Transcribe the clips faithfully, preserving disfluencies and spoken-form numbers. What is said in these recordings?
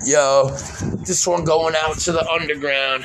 Yo, this one going out to the underground.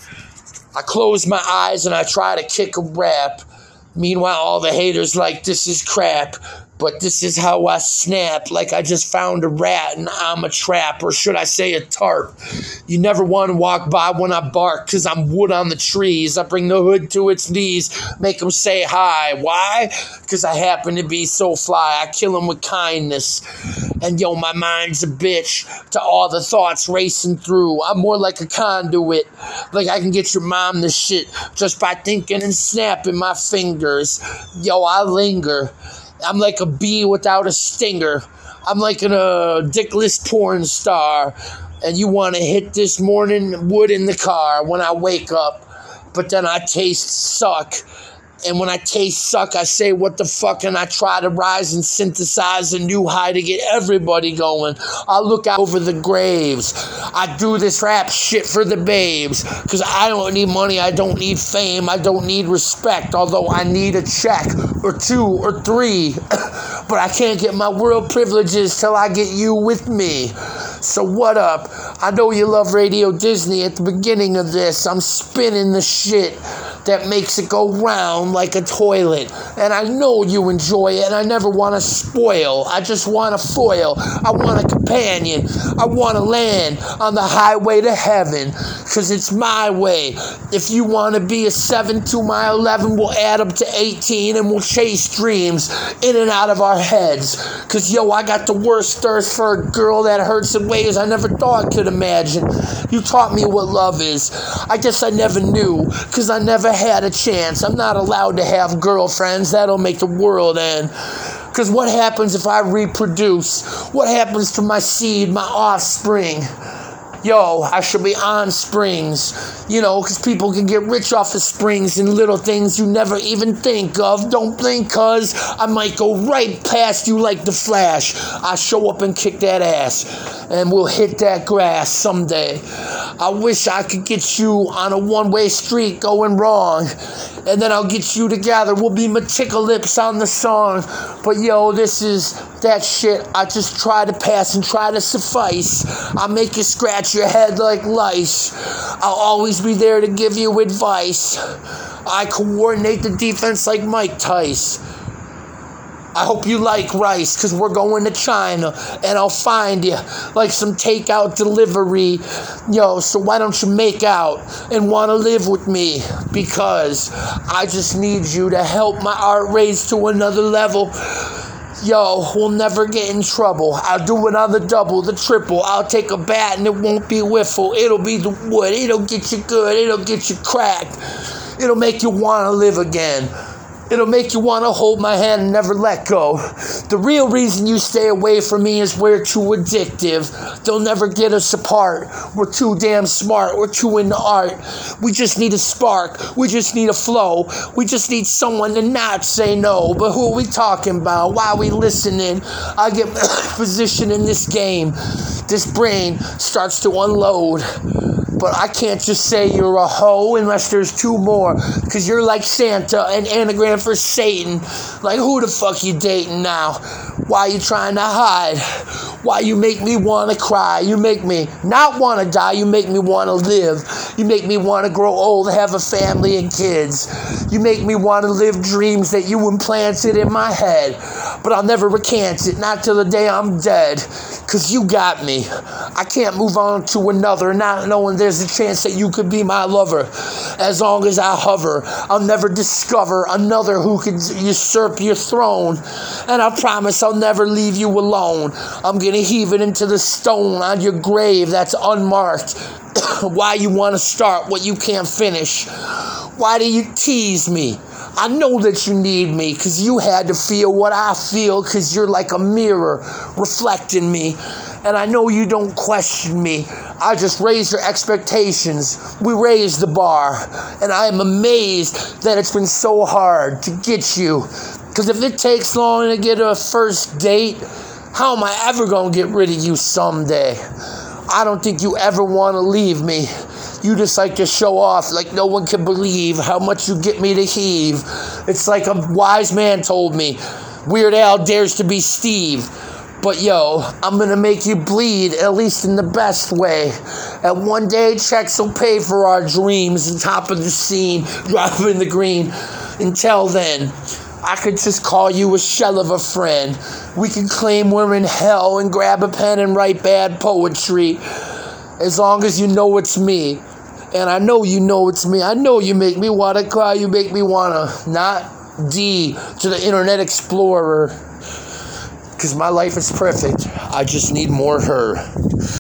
I close my eyes and I try to kick a rap. Meanwhile, all the haters like, this is crap. But this is how I snap, like I just found a rat and I'm a trap, or should I say a tarp. You never want to walk by when I bark, cause I'm wood on the trees. I bring the hood to its knees, make them say hi. Why? Cause I happen to be so fly. I kill them with kindness. And yo, my mind's a bitch to all the thoughts racing through. I'm more like a conduit, like I can get your mom this shit just by thinking and snapping my fingers. Yo, I linger. I'm like a bee without a stinger. I'm like an uh, dickless porn star. And you want to hit this morning wood in the car when I wake up. But then I taste suck. And when I taste suck, I say, what the fuck? And I try to rise and synthesize a new high to get everybody going. I look out over the graves. I do this rap shit for the babes. Because I don't need money. I don't need fame. I don't need respect. Although I need a check or two or three. But I can't get my world privileges till I get you with me. So what up? I know you love Radio Disney. At the beginning of this, I'm spinning the shit that makes it go round like a toilet. And I know you enjoy it, and I never want to spoil. I just want a foil. I want a companion. I want to land on the highway to heaven, because it's my way. If you want to be a seven to my eleven, we'll add up to eighteen, and we'll chase dreams in and out of our heads. Because, yo, I got the worst thirst for a girl that hurts in ways I never thought could imagine. You taught me what love is. I guess I never knew, because I never had a chance. I'm not allowed to have girlfriends. That'll make the world end. Because what happens if I reproduce? What happens to my seed, my offspring? Yo, I should be on springs, you know, because people can get rich off of springs and little things you never even think of. Don't blink, cuz I might go right past you like the Flash. I show up and kick that ass, and we'll hit that grass someday. I wish I could get you on a one-way street going wrong, and then I'll get you together. We'll be meticulous on the song. But yo, this is that shit I just try to pass and try to suffice. I'll make you scratch your head like lice. I'll always be there to give you advice. I coordinate the defense like Mike Tice. I hope you like rice, because we're going to China, and I'll find you like some takeout delivery. Yo, so why don't you make out and want to live with me? Because I just need you to help my art raise to another level. Yo, we'll never get in trouble. I'll do it on the double, the triple. I'll take a bat and it won't be whiffle. It'll be the wood. It'll get you good. It'll get you cracked. It'll make you want to live again. It'll make you want to hold my hand and never let go. The real reason you stay away from me is we're too addictive. They'll never get us apart. We're too damn smart. We're too into art. We just need a spark. We just need a flow. We just need someone to not say no. But who are we talking about? Why are we listening? I get position in this game. This brain starts to unload. But I can't just say you're a hoe unless there's two more. Because you're like Santa, an anagram for Satan. Like, who the fuck you dating now? Why you trying to hide? Why you make me want to cry? You make me not want to die. You make me want to live. You make me want to grow old, have a family and kids. You make me want to live dreams that you implanted in my head. But I'll never recant it, not till the day I'm dead. Because you got me. I can't move on to another, not knowing there's a chance that you could be my lover. As long as I hover, I'll never discover another who could usurp your throne. And I promise I'll never leave you alone. I'm going to heave it into the stone on your grave that's unmarked. Why you want to start what you can't finish? Why do you tease me? I know that you need me because you had to feel what I feel, because you're like a mirror reflecting me. And I know you don't question me. I just raise your expectations. We raise the bar. And I am amazed that it's been so hard to get you. Because if it takes long to get a first date, how am I ever going to get rid of you someday? I don't think you ever want to leave me. You just like to show off like no one can believe how much you get me to heave. It's like a wise man told me, Weird Al dares to be Steve. But yo, I'm gonna make you bleed, at least in the best way. And one day checks will pay for our dreams on top of the scene, dropping the green. Until then, I could just call you a shell of a friend. We can claim we're in hell and grab a pen and write bad poetry. As long as you know it's me. And I know you know it's me. I know you make me want to cry. You make me want to not D to the Internet Explorer. Because my life is perfect. I just need more her.